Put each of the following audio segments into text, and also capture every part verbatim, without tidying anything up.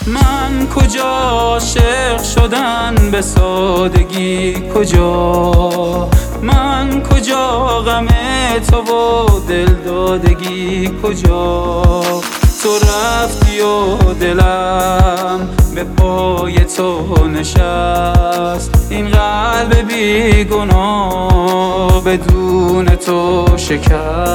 من کجا عاشق شدن به سادگی کجا، من کجا غم تو و دل دادگی کجا. تو رفتی و دلم به پای تو نشست، این قلب بی گناه بدون تو شکست.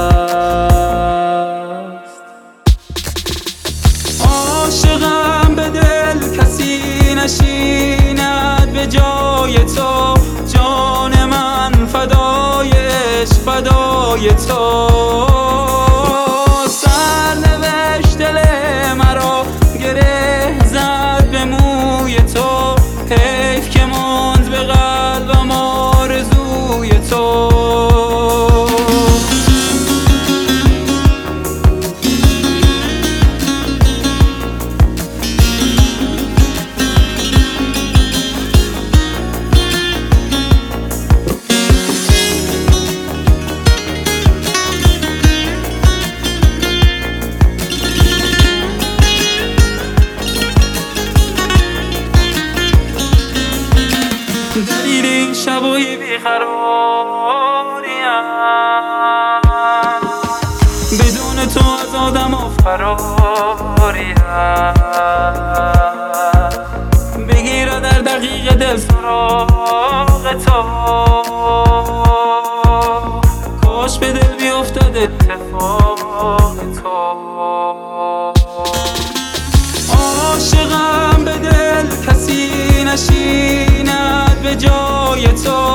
عاشقم به دل کسی نشیند به جای تو، جان من فدای عشق فدای تو. سرنوشت دل مرا گره زد به موی تو، حیف که ماند به قلبم آرزوی تو. دلیل شبای بیقراریم، بدون تو از آدم و فراریم. بگیر در دقیقه دل سراغ تو، کاش به دل بیفتد اتفاق تو. عاشقم به دل کسی نشیند به جای تو،